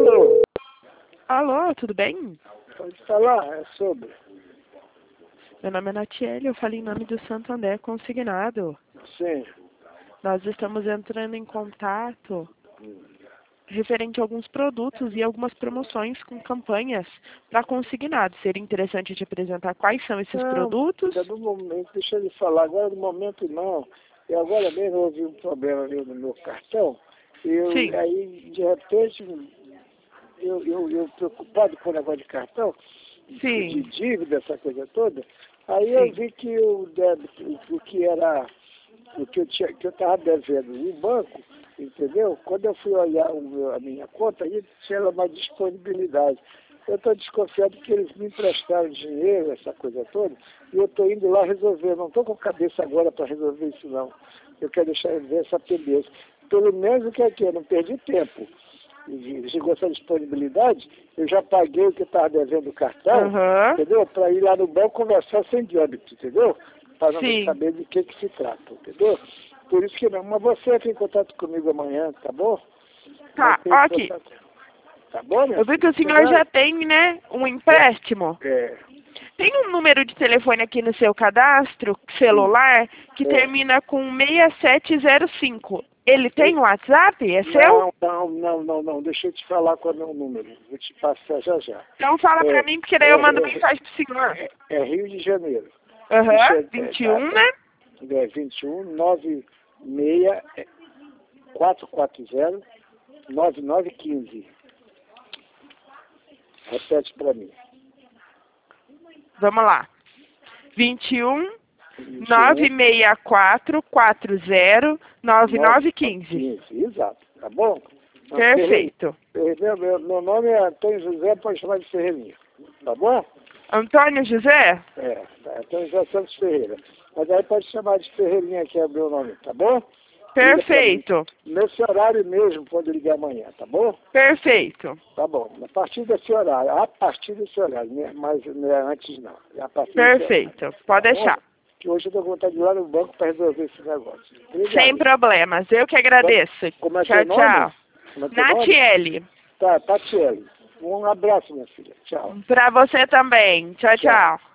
Alô? Alô, tudo bem? Pode falar, é sobre. Meu nome é Natiele, eu falo em nome do Santander Consignado. Sim. Nós estamos entrando em contato referente a alguns produtos e algumas promoções com campanhas para consignado. Seria interessante te apresentar quais são esses produtos? No momento, deixa eu lhe falar, agora no momento não. E agora mesmo houve um problema ali no meu cartão. Sim. Aí, de repente, eu preocupado com o negócio de cartão, Sim. de dívida, essa coisa toda, aí Sim. eu vi que o débito, o que eu estava devendo no banco, entendeu? Quando eu fui olhar a minha conta, aí tinha uma disponibilidade. Eu estou desconfiado que eles me emprestaram dinheiro, essa coisa toda, e eu estou indo lá resolver. Não estou com a cabeça agora para resolver isso, não. Eu quero deixar ver essa pendência. Pelo menos o que é que eu não perdi tempo. Chegou essa disponibilidade, eu já paguei o que estava devendo o cartão, entendeu? Para ir lá no banco conversar sem débito, entendeu? Para não saber de que se trata, entendeu? Por isso que não. Mas você entra em contato comigo amanhã, tá bom? Tá, aqui. Tá bom, meu? Eu vi que o senhor já tem, né, um empréstimo. É. Tem um número de telefone aqui no seu cadastro celular que termina com 6705. Ele tem um WhatsApp? É seu? Não. Deixa eu te falar qual é o número. Vou te passar já. Então fala pra mim, porque daí eu mando mensagem pro senhor. É Rio de Janeiro. 21, né? É 21 96 440 9915. Repete pra mim. Vamos lá. 21 964 40 9915. Exato, tá bom? Perfeito. Meu nome é Antônio José, pode chamar de Ferreirinha, tá bom? Antônio José? Antônio José Santos Ferreira. Mas aí pode chamar de Ferreirinha, que é o meu nome, tá bom? Perfeito. Nesse horário mesmo, pode ligar amanhã, tá bom? Perfeito. Tá bom, a partir desse horário, né? Mas não é antes não. É a partir Perfeito, pode deixar. Que hoje eu tô com vontade de ir lá no banco para resolver esse negócio. Obrigado. Sem problemas, eu que agradeço. Como é tchau, tchau. Natiele. Tá, Tatiele. Um abraço, minha filha. Tchau. Pra você também. Tchau, tchau.